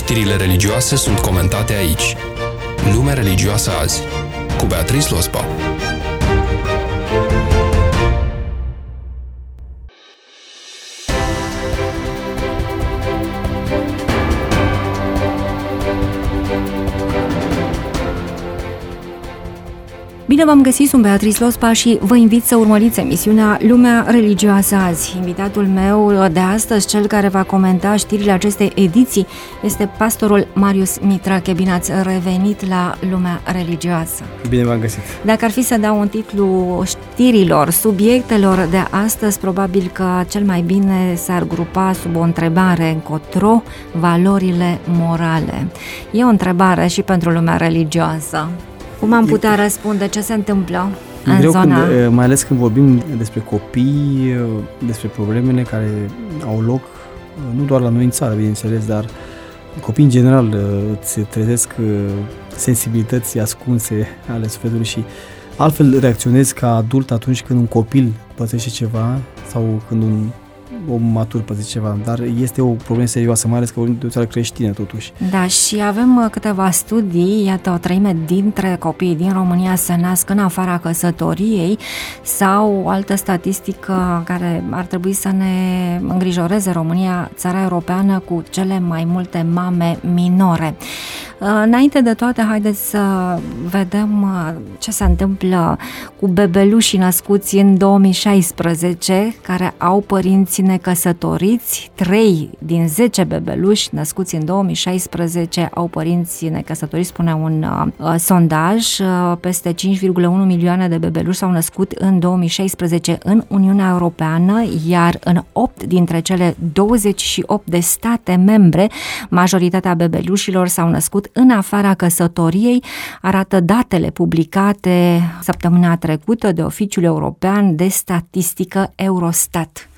Știrile religioase sunt comentate aici. Lumea religioasă azi, cu Beatrice Lospa. Bine v-am găsit, sunt Beatrice Lospa și vă invit să urmăriți emisiunea Lumea religioasă azi. Invitatul meu de astăzi, cel care va comenta știrile acestei ediții, este pastorul Marius Mitrache. Bine ați revenit la Lumea religioasă. Bine v-am găsit. Dacă ar fi să dau un titlu știrilor, subiectelor de astăzi, probabil că cel mai bine s-ar grupa sub o întrebare: încotro valorile morale. E o întrebare și pentru lumea religioasă. Cum am putea răspunde? Ce se întâmplă în zona? Mai ales când vorbim despre copii, despre problemele care au loc, nu doar la noi în țară, bineînțeles, dar copiii în general îți trezesc sensibilități ascunse ale sufletului și altfel reacționezi ca adult atunci când un copil pățește ceva sau când un om matur pățește ceva, dar este o problemă serioasă, mai ales că vorbim de o țară creștină totuși. Da, și avem câteva studii, iată, o treime dintre copiii din România se nasc în afara căsătoriei, sau o altă statistică care ar trebui să ne îngrijoreze: România, țara europeană cu cele mai multe mame minore. Înainte de toate, haideți să vedem ce se întâmplă cu bebelușii născuți în 2016, care au părinți necăsătoriți. 3 din 10 bebeluși născuți în 2016 au părinți necăsătoriți, spune un sondaj. Peste 5,1 milioane de bebeluși s-au născut în 2016 în Uniunea Europeană, iar în 8 dintre cele 28 de state membre, majoritatea bebelușilor s-au născut în afara căsătoriei, arată datele publicate săptămâna trecută de Oficiul European de Statistică Eurostat.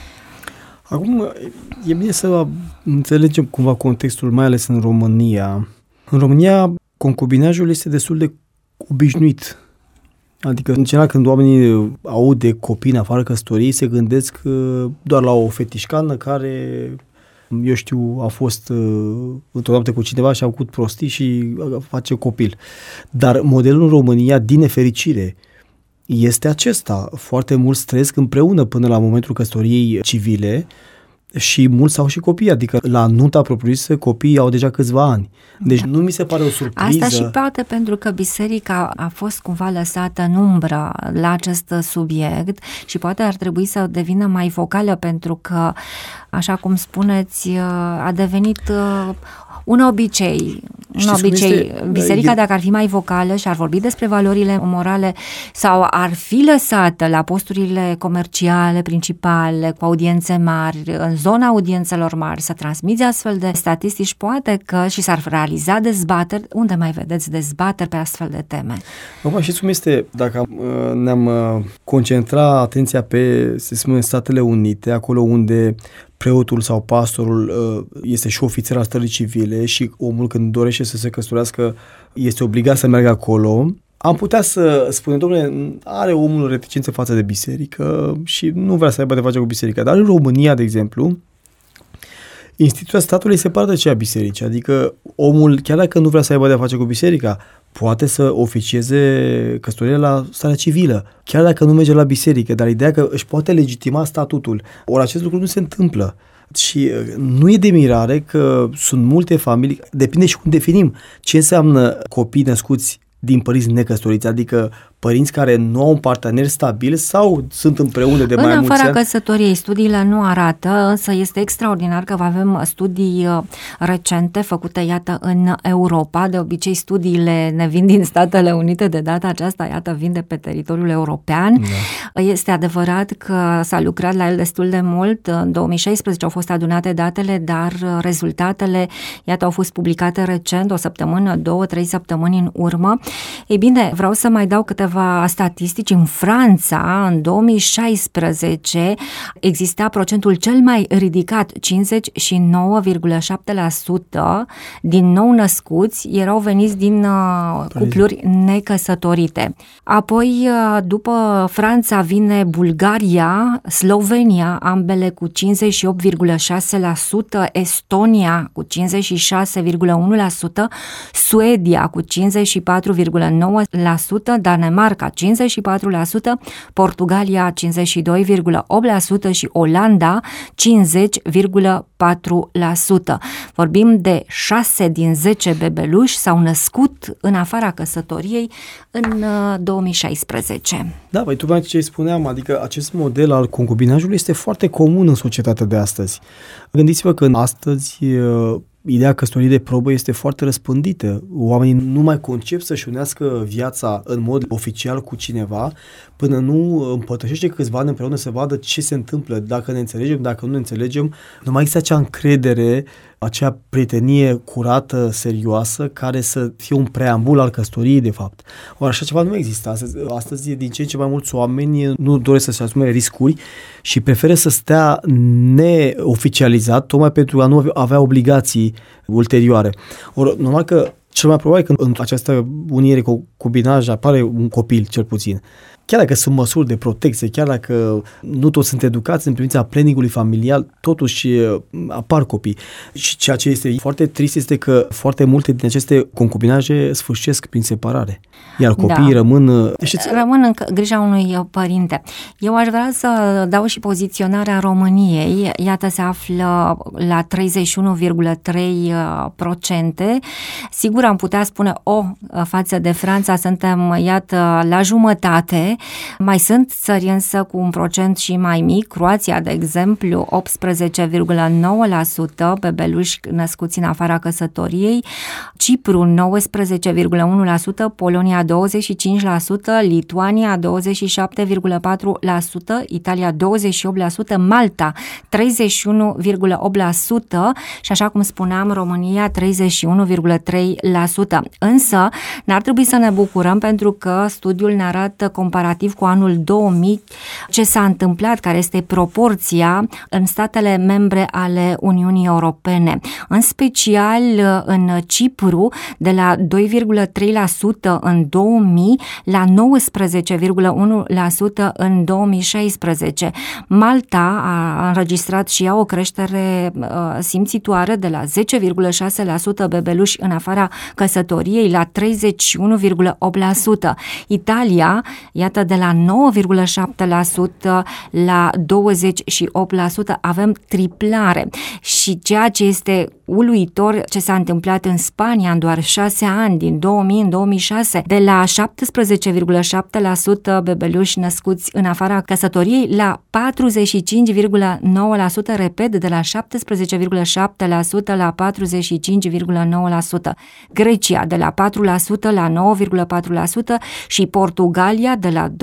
Acum, e bine să înțelegem cumva contextul, mai ales în România. În România, concubinajul este destul de obișnuit. Adică, în general, când oamenii aud de copii în afară căsătoriei, se gândesc doar la o fetișcană care, eu știu, a fost într-o noapte cu cineva și a făcut prostii și face copil. Dar modelul în România, din nefericire, este acesta. Foarte mulți trăiesc împreună până la momentul căsătoriei civile și mulți au și copii, adică la nunta propriu-zisă copiii au deja câțiva ani. Deci nu mi se pare o surpriză. Asta și poate pentru că biserica a fost cumva lăsată în umbră la acest subiect și poate ar trebui să devină mai vocală, pentru că, așa cum spuneți, a devenit un obicei. Biserica, dacă ar fi mai vocală și ar vorbi despre valorile morale sau ar fi lăsată la posturile comerciale principale, cu audiențe mari, în zona audiențelor mari, să transmiți astfel de statistici, poate că și s-ar realiza dezbateri. Unde mai vedeți dezbateri pe astfel de teme? Acum, știți cum este? Dacă ne-am concentra atenția pe, să spunem, Statele Unite, acolo unde preotul sau pastorul este și ofițer al stării civile și omul, când dorește să se căsătorească, este obligat să meargă acolo, am putea să spunem: domnule, are omul reticență față de biserică și nu vrea să aibă de face cu biserica. Dar în România, de exemplu, instituția statului este parte de cea bisericii, adică omul, chiar dacă nu vrea să aibă de face cu biserica, poate să oficieze căsătoria la starea civilă, chiar dacă nu merge la biserică, dar ideea că își poate legitima statutul. Ori acest lucru nu se întâmplă. Și nu e de mirare că sunt multe familii, depinde și cum definim ce înseamnă copii născuți din părinți necăsătoriți, adică părinți care nu au un partener stabil sau sunt împreună de mai mulți ani. În afara căsătoriei, studiile nu arată, însă este extraordinar că avem studii recente făcute, iată, în Europa. De obicei studiile ne vin din Statele Unite, de data aceasta, iată, vin de pe teritoriul european. Da. Este adevărat că s-a lucrat la el destul de mult. În 2016 au fost adunate datele, dar rezultatele, iată, au fost publicate recent, o săptămână, 2-3 săptămâni în urmă. Ei bine, vreau să mai dau câteva câteva statistici. În Franța, în 2016, exista procentul cel mai ridicat, 59,7% din nou-născuți erau veniți din cupluri necăsătorite. Apoi, după Franța, vine Bulgaria, Slovenia, ambele cu 58,6%, Estonia cu 56,1%, Suedia cu 54,9%, Danemarca 54%, Portugalia 52,8% și Olanda 50,4%. Vorbim de 6 din 10 bebeluși s-au născut în afara căsătoriei în 2016. Da, păi tocmai ce spuneam, adică acest model al concubinajului este foarte comun în societatea de astăzi. Gândiți-vă că astăzi ideea căsătoriei de probă este foarte răspândită. Oamenii nu mai concep să-și unească viața în mod oficial cu cineva până nu împărtășește câțiva ani împreună să vadă ce se întâmplă, dacă ne înțelegem, dacă nu ne înțelegem. Nu mai există acea încredere, acea prietenie curată, serioasă, care să fie un preambul al căsătoriei, de fapt. Ori așa ceva nu există. Astăzi din ce în ce mai mulți oameni nu doresc să se asume riscuri și preferă să stea neoficializat, tocmai pentru a nu avea obligații ulterioare. Ori, normal că cel mai probabil când în această unire cu concubinaj apare un copil, cel puțin. Chiar dacă sunt măsuri de protecție, chiar dacă nu toți sunt educați în privința planningului familial, totuși apar copii. Și ceea ce este foarte trist este că foarte multe din aceste concubinaje sfârșesc prin separare. Iar copiii rămân în grija unui părinte. Eu aș vrea să dau și poziționarea României. Iată, se află la 31,3%. Sigur, am putea spune, față de Franța suntem, iată, la jumătate. Mai sunt țări însă cu un procent și mai mic. Croația, de exemplu, 18,9% bebeluși născuți în afara căsătoriei, Cipru 19,1%, Polonia 25%, Lituania 27,4%, Italia 28%, Malta 31,8% și, așa cum spuneam, România 31,3%. Însă n-ar trebui să ne bucurăm, pentru că studiul ne arată comparativ cu anul 2000 ce s-a întâmplat, care este proporția în statele membre ale Uniunii Europene. În special în Cipru, de la 2,3% în 2000 la 19,1% în 2016. Malta a înregistrat și ea o creștere simțitoare de la 10,6% bebeluși în afara căsătoriei la 31,8%. Italia, iată, de la 9,7% la 28%, avem triplare. Și ceea ce este uluitor, ce s-a întâmplat în Spania în doar 6 ani, din 2000 în 2006, de la 17,7% bebeluși născuți în afara căsătoriei la 45,9%, repet, de la 17,7% la 45,9%. Grecia de la 4% la 9,4% și Portugalia de la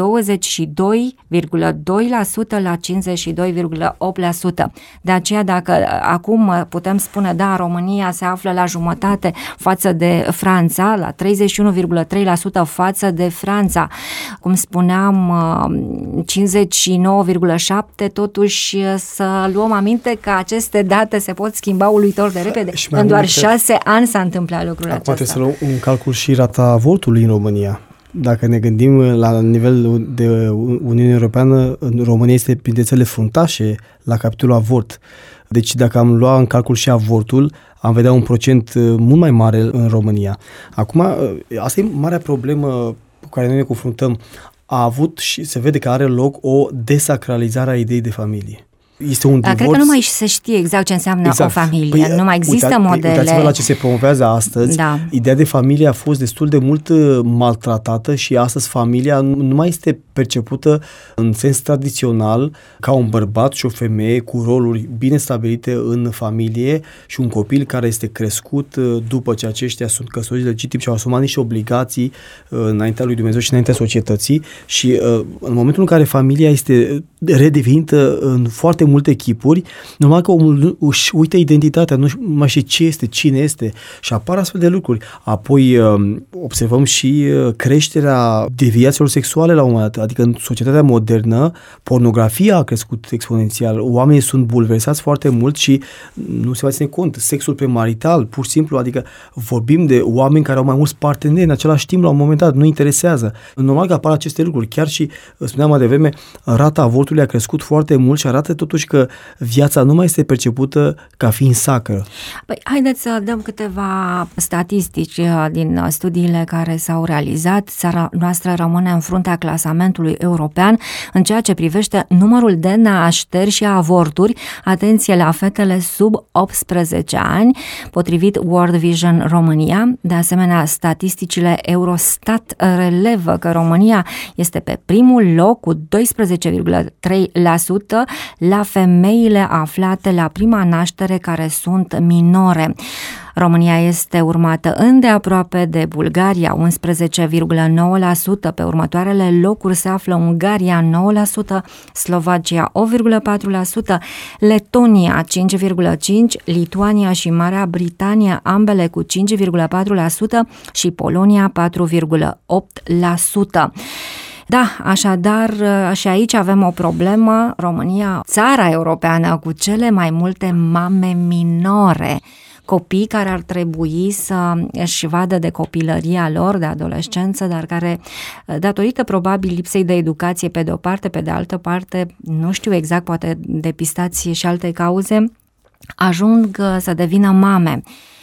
22,2% la 52,8%. De aceea, dacă acum putem spune, da, România se află la jumătate față de Franța, la 31,3% față de Franța, cum spuneam, 59,7%, totuși să luăm aminte că aceste date se pot schimba uluitor de repede. În doar 6 ani s-a întâmplat lucrul acesta. Acum trebuie să luăm în calcul și rata avortului în România. Dacă ne gândim la nivel de Uniune Europeană, România este printre țările fruntașe la capitolul avort. Deci dacă am luat în calcul și avortul, am vedea un procent mult mai mare în România. Acum, asta e marea problemă cu care noi ne confruntăm. A avut și se vede că are loc o desacralizare a ideii de familie. Este un divorț. Cred că nu mai se știe exact ce înseamnă o familie. Păi, nu mai există modele. Uitați-vă la ce se promovează astăzi. Da. Ideea de familie a fost destul de mult maltratată și astăzi familia nu mai este percepută în sens tradițional ca un bărbat și o femeie cu roluri bine stabilite în familie și un copil care este crescut după ce aceștia sunt căsătoriți legitim și au asumat niște obligații înaintea lui Dumnezeu și înaintea societății și în momentul în care familia este redefinită în foarte multe chipuri, normal că omul își uită identitatea, nu mai știe ce este, cine este și apar astfel de lucruri. Apoi observăm și creșterea deviațiilor sexuale la un moment dat, adică în societatea modernă pornografia a crescut exponențial, oamenii sunt bulversați foarte mult și nu se mai ține cont, sexul premarital, pur și simplu, adică vorbim de oameni care au mai mulți parteneri în același timp la un moment dat, nu interesează. Normal că apar aceste lucruri, chiar și, spuneam mai devreme, rata avortului a crescut foarte mult și arată totuși că viața nu mai este percepută ca fiind sacră. Păi, haideți să dăm câteva statistici din studiile care s-au realizat. Țara noastră rămâne în fruntea clasamentului european în ceea ce privește numărul de nașteri și avorturi, atenție la fetele sub 18 ani, potrivit World Vision România. De asemenea, statisticile Eurostat relevă că România este pe primul loc cu 12,3% la femeile aflate la prima naștere care sunt minore. România este urmată îndeaproape de Bulgaria, 11,9%, pe următoarele locuri se află Ungaria, 9%, Slovacia, 8,4%, Letonia, 5,5%, Lituania și Marea Britanie, ambele cu 5,4% și Polonia, 4,8%. Da, așadar și aici avem o problemă. România, țara europeană cu cele mai multe mame minore, copii care ar trebui să își vadă de copilăria lor, de adolescență, dar care, datorită probabil lipsei de educație pe de o parte, pe de altă parte, nu știu exact, poate depistați și alte cauze, ajung să devină mame.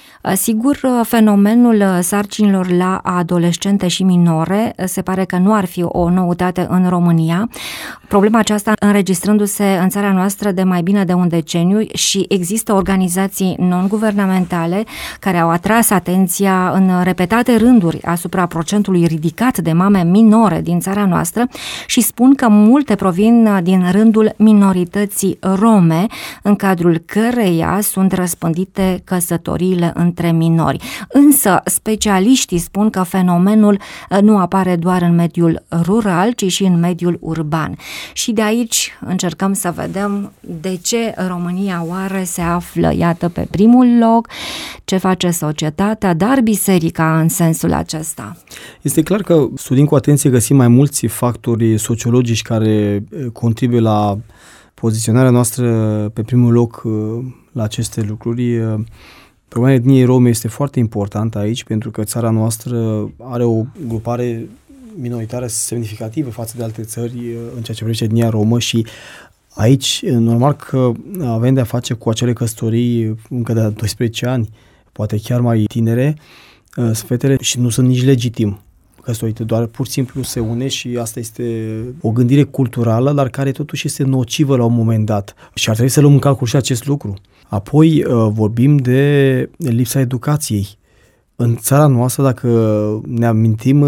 Sigur, fenomenul sarcinilor la adolescente și minore se pare că nu ar fi o noutate în România. Problema aceasta înregistrându-se în țara noastră de mai bine de un deceniu și există organizații non-guvernamentale care au atras atenția în repetate rânduri asupra procentului ridicat de mame minore din țara noastră și spun că multe provin din rândul minorității rome, în cadrul căreia sunt răspândite căsătoriile între minori. Însă, specialiștii spun că fenomenul nu apare doar în mediul rural, ci și în mediul urban. Și de aici încercăm să vedem de ce România oare se află, iată, pe primul loc, ce face societatea, dar biserica în sensul acesta. Este clar că studiem cu atenție, găsim mai mulți factori sociologici care contribuie la poziționarea noastră pe primul loc la aceste lucruri. Problema etniei rome este foarte importantă aici, pentru că țara noastră are o grupare minoritară semnificativă față de alte țări în ceea ce privește etnia romă și aici, normal că avem de-a face cu acele căsătorii încă de 12 ani, poate chiar mai tinere, fetele, și nu sunt nici legitim căsătorite, doar pur și simplu se une și asta este o gândire culturală, dar care totuși este nocivă la un moment dat și ar trebui să luăm în calcul și acest lucru. Apoi vorbim de lipsa educației. În țara noastră, dacă ne amintim,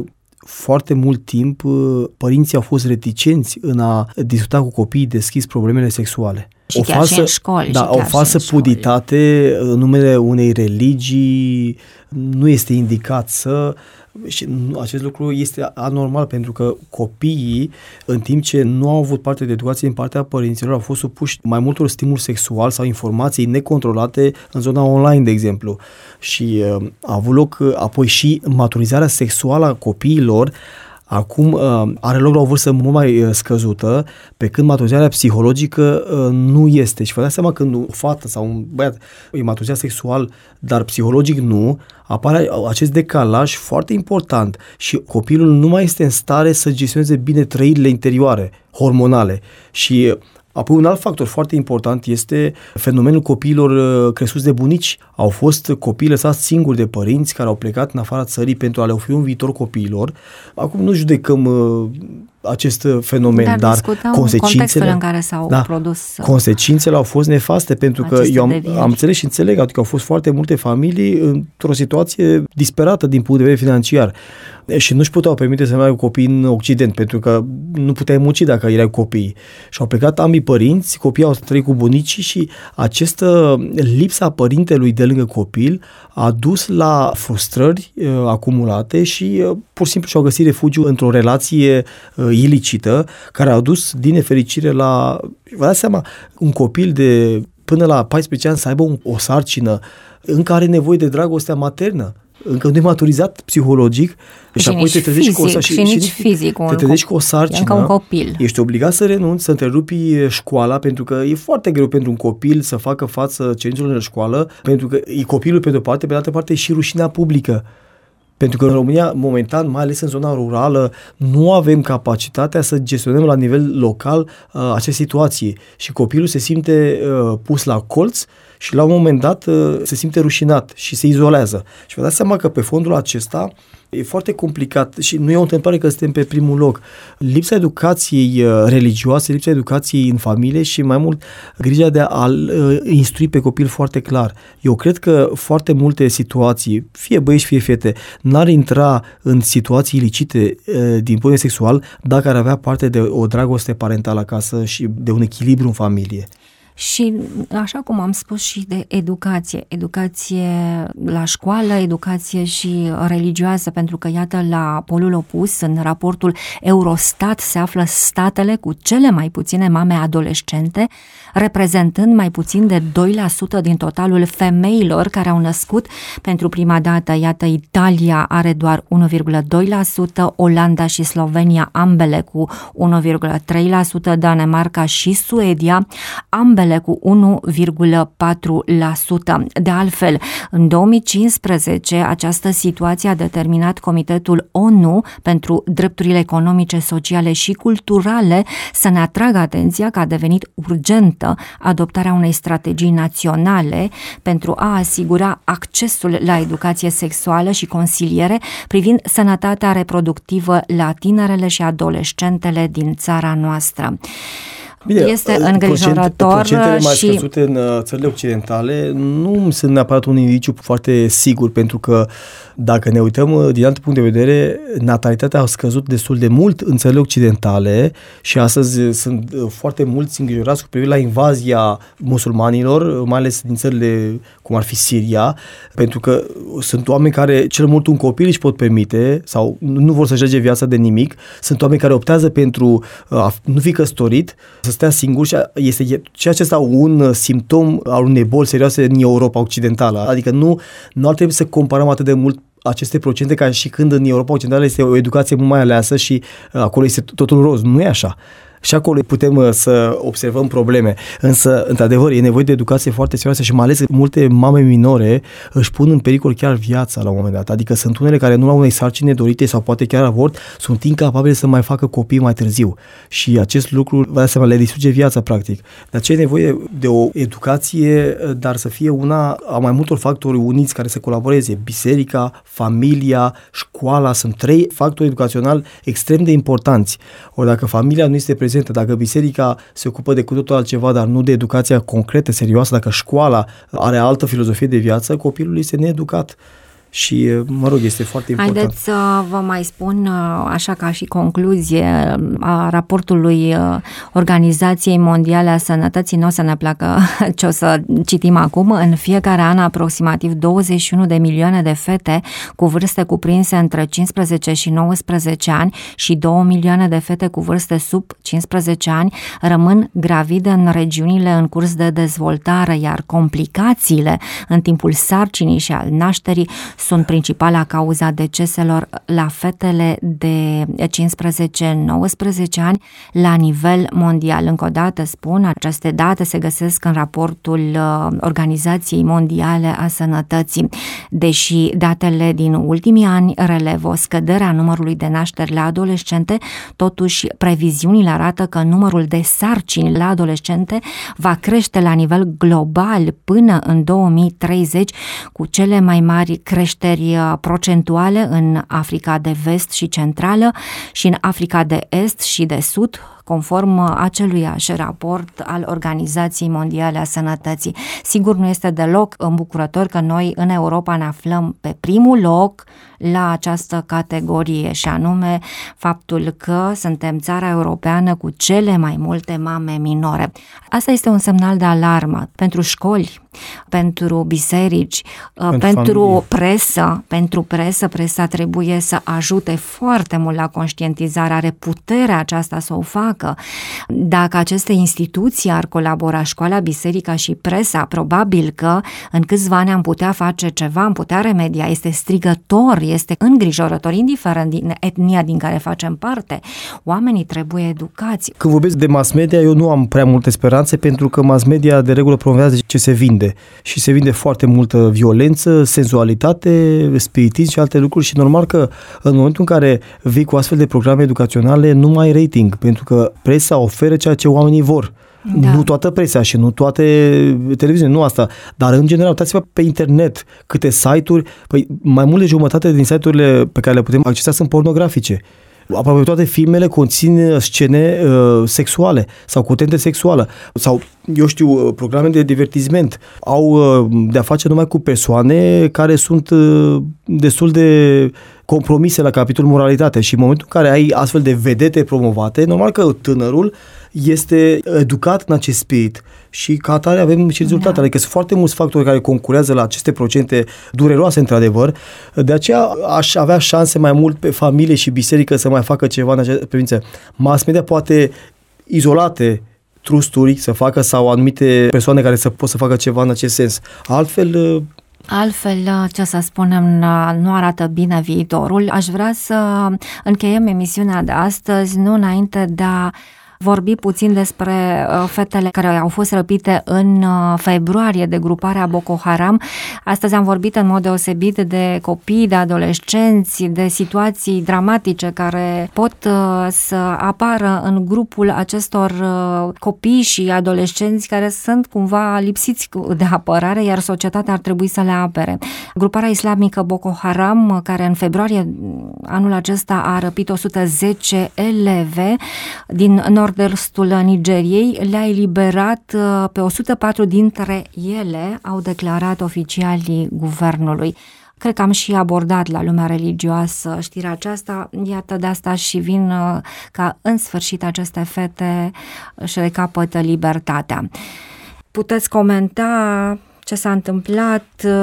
foarte mult timp părinții au fost reticenți în a discuta cu copiii deschis problemele sexuale. Și chiar și în școli. Da, o falsă puditate în numele unei religii nu este indicat să... Și acest lucru este anormal pentru că copiii, în timp ce nu au avut parte de educație din partea părinților, au fost supuși mai multor stimul sexual sau informații necontrolate în zona online, de exemplu. Și a avut loc apoi și maturizarea sexuală a copiilor. Acum are loc la o vârstă mult mai scăzută, pe când maturizarea psihologică nu este. Și vă dați seama, când o fată sau un băiat e maturizat sexual, dar psihologic nu, apare acest decalaj foarte important și copilul nu mai este în stare să gestioneze bine trăirile interioare, hormonale. Și apoi un alt factor foarte important este fenomenul copiilor crescuți de bunici. Au fost copii lăsați singuri de părinți care au plecat în afara țării pentru a le oferi un viitor copiilor. Acum nu judecăm acest fenomen, dar consecințele în care s-au produs. Consecințele au fost nefaste pentru că eu am înțeles și înțeleg, adică au fost foarte multe familii într-o situație disperată din punct de vedere financiar și nu-și puteau permite să meargă copii în Occident, pentru că nu puteai munci dacă erai copii. Și au plecat ambii părinți, copiii au trăit cu bunicii și această lipsa părintelui de lângă copil a dus la frustrări acumulate și pur și simplu și-au găsit refugiu într-o relație ilicită, care a dus din nefericire la... Vă dați seama, un copil de până la 14 ani să aibă o sarcină încă are nevoie de dragostea maternă, încă nu e maturizat psihologic și apoi te trezești cu o te trezești cu o sarcină, încă un copil. Ești obligat să renunți, să întrerupi școala, pentru că e foarte greu pentru un copil să facă față cerințelor în școală, pentru că e copilul pe de-o parte, pe de altă parte e și rușinea publică. Pentru că în România, momentan, mai ales în zona rurală, nu avem capacitatea să gestionăm la nivel local aceste situații și copilul se simte pus la colț și la un moment dat se simte rușinat și se izolează. Și vă dați seama că pe fondul acesta e foarte complicat și nu e o întâmplare că suntem pe primul loc. Lipsa educației religioase, lipsa educației în familie și mai mult grija de a-l instrui pe copil foarte clar. Eu cred că foarte multe situații, fie băieți, fie fete, n-ar intra în situații ilicite din punct de sexual dacă ar avea parte de o dragoste parentală acasă și de un echilibru în familie. Și așa cum am spus și de educație la școală, educație și religioasă, pentru că iată la polul opus, în raportul Eurostat se află statele cu cele mai puține mame adolescente, reprezentând mai puțin de 2% din totalul femeilor care au născut pentru prima dată. Iată, Italia are doar 1,2%, Olanda și Slovenia ambele cu 1,3%, Danemarca și Suedia ambele cu 1,4%. De altfel, în 2015, această situație a determinat Comitetul ONU pentru Drepturile Economice, Sociale și Culturale să ne atragă atenția că a devenit urgentă adoptarea unei strategii naționale pentru a asigura accesul la educație sexuală și consiliere privind sănătatea reproductivă la tinerele și adolescentele din țara noastră. Bine, este îngrijorător. Procentele mai scăzute în țările occidentale nu sunt neapărat un indiciu foarte sigur, pentru că dacă ne uităm din alt punct de vedere, natalitatea a scăzut destul de mult în țările occidentale și astăzi sunt foarte mulți îngrijorați cu privire la invazia musulmanilor, mai ales din țările cum ar fi Siria, pentru că sunt oameni care cel mult un copil își pot permite sau nu vor să-și lege viața de nimic, sunt oameni care optează pentru a nu fi căsătorit, să stea singur și este ceea ce este un simptom al unei boli serioase în Europa Occidentală. Adică nu ar trebui să comparăm atât de mult aceste procente ca și când în Europa Occidentală este o educație mult mai aleasă și acolo este totul roz. Nu e așa. Și acolo putem să observăm probleme. Însă, într-adevăr, e nevoie de educație foarte serioasă și mai ales multe mame minore își pun în pericol chiar viața la un moment dat. Adică sunt unele care nu au unei sarcini nedorite sau poate chiar avort, sunt incapabile să mai facă copii mai târziu. Și acest lucru, vă dați seama, le distruge viața, practic. De aceea e nevoie de o educație, dar să fie una a mai multor factori uniți care să colaboreze. Biserica, familia, școala, sunt 3 factori educaționali extrem de importanți. Ori dacă familia nu este prezentă, dacă biserica se ocupă de cu totul altceva, dar nu de educația concretă, serioasă, dacă școala are altă filozofie de viață, copilul este needucat. Și, mă rog, este foarte important. Haideți să vă mai spun, așa ca și concluzie a raportului Organizației Mondiale a Sănătății, nu o să ne placă ce o să citim acum. În fiecare an, aproximativ 21 de milioane de fete cu vârste cuprinse între 15 și 19 ani și 2 milioane de fete cu vârste sub 15 ani rămân gravide în regiunile în curs de dezvoltare, iar complicațiile în timpul sarcinii și al nașterii sunt principala cauza deceselor la fetele de 15-19 ani la nivel mondial. Încă o dată spun, aceste date se găsesc în raportul Organizației Mondiale a Sănătății. Deși datele din ultimii ani relevă o scădere a numărului de nașteri la adolescente, totuși previziunile arată că numărul de sarcini la adolescente va crește la nivel global până în 2030, cu cele mai mari creșteri procentuale în Africa de Vest și Centrală și în Africa de Est și de Sud, conform aceluiași raport al Organizației Mondiale a Sănătății. Sigur, nu este deloc îmbucurător că noi în Europa ne aflăm pe primul loc la această categorie, și anume faptul că suntem țara europeană cu cele mai multe mame minore. Asta este un semnal de alarmă pentru școli, pentru biserici, pentru presă. Pentru presă, presa trebuie să ajute foarte mult la conștientizare, are puterea aceasta să o facă. Dacă aceste instituții ar colabora, școala, biserica și presa, probabil că în câțiva ani am putea face ceva, am putea remedia. Este strigător, este îngrijorător, indiferent din etnia din care facem parte. Oamenii trebuie educați. Când vorbesc de mass media, eu nu am prea multe speranțe, pentru că mass media de regulă promovează ce se vinde. Și se vinde foarte multă violență, senzualitate, spiritism și alte lucruri, și normal că în momentul în care vii cu astfel de programe educaționale nu mai ai rating, pentru că presa oferă ceea ce oamenii vor. Da. Nu toată presa și nu toate televiziunile, nu asta, dar în general, uitați-vă pe internet câte site-uri, mai mult de jumătate din site-urile pe care le putem accesa sunt pornografice. Aproape toate filmele conțin scene sexuale sau contentă sexuală sau, eu știu, programe de divertisment. Au de-a face numai cu persoane care sunt destul de compromise la capitolul moralitate, și în momentul în care ai astfel de vedete promovate, normal că tânărul este educat în acest spirit și ca atare avem și rezultate. Da. Adică sunt foarte mulți factori care concurează la aceste procente dureroase, într-adevăr. De aceea aș avea șanse mai mult pe familie și biserică să mai facă ceva în această privință. Mass media poate izolate trusturi să facă, sau anumite persoane care să pot să facă ceva în acest sens. Altfel, ce să spunem, nu arată bine viitorul. Aș vrea să încheiem emisiunea de astăzi, nu înainte de a vorbi puțin despre fetele care au fost răpite în februarie de gruparea Boko Haram. Astăzi am vorbit în mod deosebit de copii, de adolescenți, de situații dramatice care pot să apară în grupul acestor copii și adolescenți care sunt cumva lipsiți de apărare, iar societatea ar trebui să le apere. Gruparea islamică Boko Haram, care în februarie anul acesta a răpit 110 eleve din nord-estul Nigeriei, le-a eliberat pe 104 dintre ele, au declarat oficialii guvernului. Cred că am și abordat la lumea religioasă știrea aceasta, iată, de asta și vin ca în sfârșit aceste fete își recapătă libertatea. Puteți comenta ce s-a întâmplat,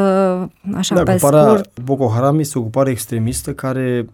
așa pe scurt? Boko Haram este o grupare extremistă care,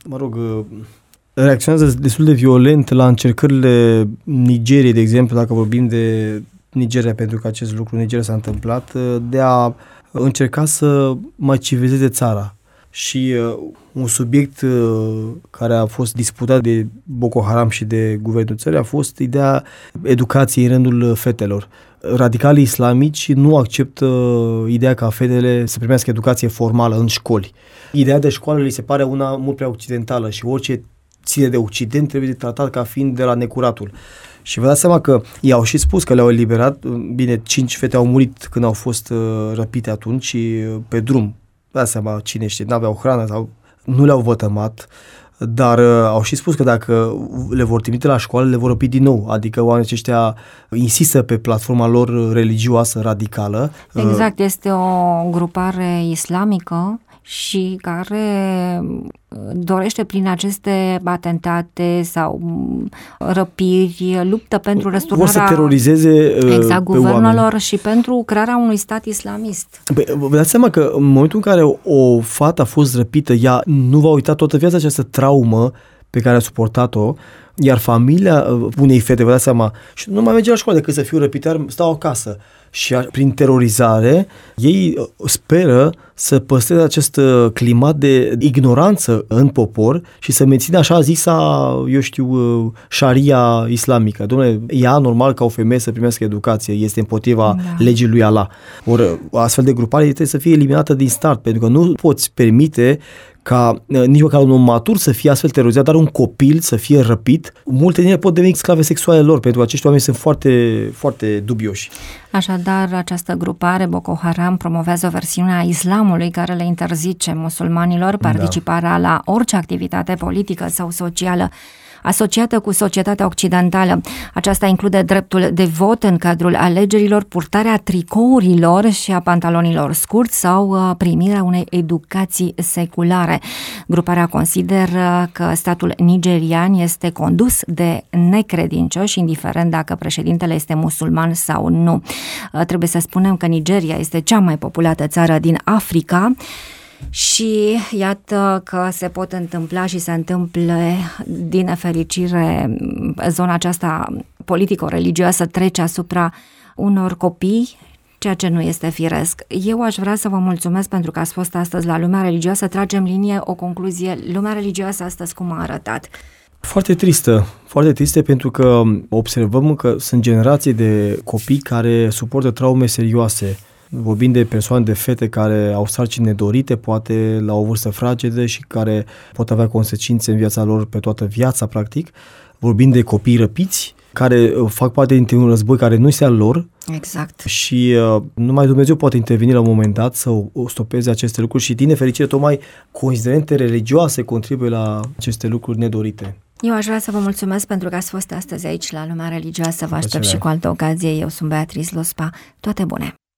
reacționează destul de violent la încercările Nigeriei, de exemplu, dacă vorbim de Nigeria, pentru că acest lucru în Nigeria s-a întâmplat, de a încerca să mai civilizeze țara. Și un subiect care a fost disputat de Boko Haram și de guvernul țării a fost ideea educației în rândul fetelor. Radicalii islamici nu acceptă ideea ca fetele să primească educație formală în școli. Ideea de școală li se pare una mult prea occidentală și orice ține de Occident trebuie tratat ca fiind de la necuratul. Și vă dați seama că i-au și spus că le-au eliberat. Bine, 5 fete au murit când au fost răpite atunci pe drum. Vă dați seama, cine știe, n-aveau hrană sau nu le-au vătămat, dar au și spus că dacă le vor trimite la școală, le vor răpi din nou. Adică oamenii aceștia insistă pe platforma lor religioasă radicală. Exact, este o grupare islamică și care dorește prin aceste atentate sau răpiri, luptă pentru răsturnarea, vor să terorizeze guvernelor și pentru crearea unui stat islamist. Vă dați seama că în momentul în care o fată a fost răpită, ea nu va uita toată viața această traumă pe care a suportat-o, iar familia unei fete, vă dați seama, și nu mai merge la școală decât să fiu răpită, stau acasă. Și prin terorizare, ei speră să păstreze acest climat de ignoranță în popor și să mențină așa zisa, șaria islamică. Dom'le, ea normal ca o femeie să primească educație, este împotriva legii lui Allah. Ori astfel de grupare trebuie să fie eliminată din start, pentru că nu poți permite ca nici măcar un om matur să fie astfel terorizat, dar un copil să fie răpit. Multe din ele pot deveni sclave sexuale lor, pentru că acești oameni sunt foarte, foarte dubioși. Așadar, această grupare Boko Haram promovează o versiune a islamului care le interzice musulmanilor participarea la orice activitate politică sau socială. asociată cu societatea occidentală. Aceasta include dreptul de vot în cadrul alegerilor, purtarea tricourilor și a pantalonilor scurți sau primirea unei educații seculare. Gruparea consideră că statul nigerian este condus de necredincioși, indiferent dacă președintele este musulman sau nu. Trebuie să spunem că Nigeria este cea mai populată țară din Africa și iată că se pot întâmpla și se întâmplă, din nefericire, zona aceasta politico-religioasă trece asupra unor copii, ceea ce nu este firesc. Eu aș vrea să vă mulțumesc pentru că ați fost astăzi la Lumea Religioasă. Tragem linie, o concluzie. Lumea Religioasă astăzi cum a arătat? Foarte tristă pentru că observăm că sunt generații de copii care suportă traume serioase. Vorbim de persoane, de fete care au sarcini nedorite, poate la o vârstă fragedă și care pot avea consecințe în viața lor pe toată viața, practic. Vorbim de copii răpiți, care fac parte dintr-un război care nu este al lor. Exact. Și numai Dumnezeu poate interveni la un moment dat să stopeze aceste lucruri și, din nefericire, tocmai considerente religioase contribuie la aceste lucruri nedorite. Eu aș vrea să vă mulțumesc pentru că ați fost astăzi aici la Lumea Religioasă. Vă aștept și cu altă ocazie. Eu sunt Beatrice Lospa. Toate bune!